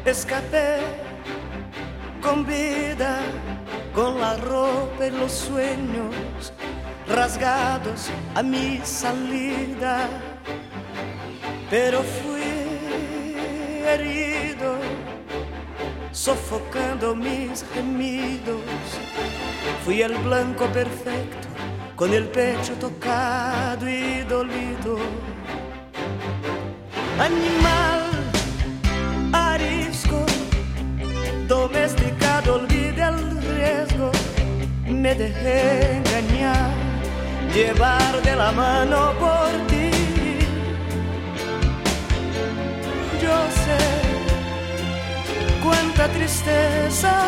Escapé con vida, con la ropa y los sueños rasgados a mi salida, pero fui herido, sofocando mis gemidos. Fui el blanco perfecto, con el pecho tocado y dolido. Animal arisco, domesticado, olvidé el riesgo. Me dejé engañar, llevar de la mano por ti. Yo sé cuánta tristeza